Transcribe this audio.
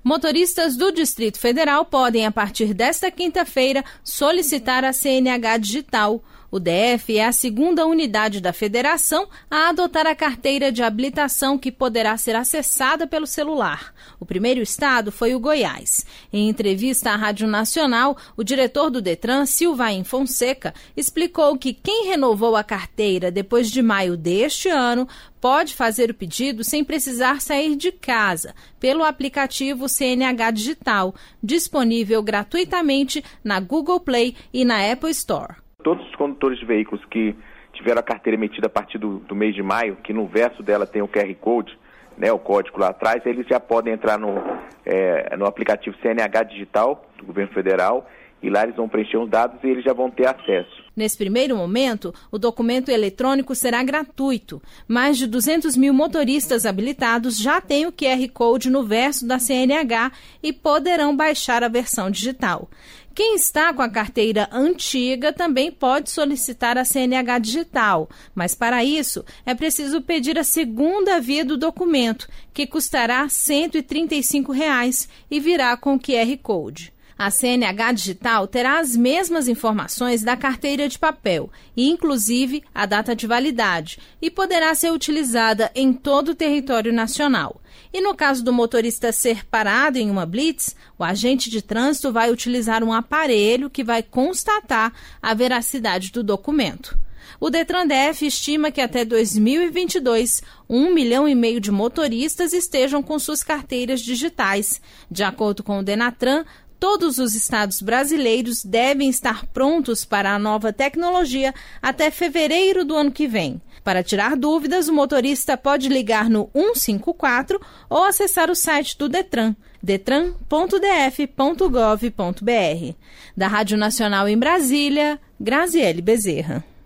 Motoristas do Distrito Federal podem, a partir desta quinta-feira, solicitar a CNH digital. O DF é a segunda unidade da federação a adotar a carteira de habilitação, que poderá ser acessada pelo celular. O primeiro estado foi o Goiás. Em entrevista à Rádio Nacional, o diretor do Detran, Silvain Fonseca, explicou que quem renovou a carteira depois de maio deste ano pode fazer o pedido sem precisar sair de casa, pelo aplicativo CNH Digital, disponível gratuitamente na Google Play e na Apple Store. Todos os condutores de veículos que tiveram a carteira emitida a partir do mês de maio, que no verso dela tem o QR Code, né, o código lá atrás, eles já podem entrar no aplicativo CNH Digital do Governo Federal, e lá eles vão preencher os dados e eles já vão ter acesso. Nesse primeiro momento, o documento eletrônico será gratuito. Mais de 200 mil motoristas habilitados já têm o QR Code no verso da CNH e poderão baixar a versão digital. Quem está com a carteira antiga também pode solicitar a CNH digital, mas para isso é preciso pedir a segunda via do documento, que custará R$ 135 e virá com QR Code. A CNH digital terá as mesmas informações da carteira de papel, e inclusive a data de validade, e poderá ser utilizada em todo o território nacional. E no caso do motorista ser parado em uma blitz, o agente de trânsito vai utilizar um aparelho que vai constatar a veracidade do documento. O Detran DF estima que até 2022, 1,5 milhão de motoristas estejam com suas carteiras digitais. De acordo com o Denatran, todos os estados brasileiros devem estar prontos para a nova tecnologia até fevereiro do ano que vem. Para tirar dúvidas, o motorista pode ligar no 154 ou acessar o site do Detran, detran.df.gov.br. Da Rádio Nacional em Brasília, Graziele Bezerra.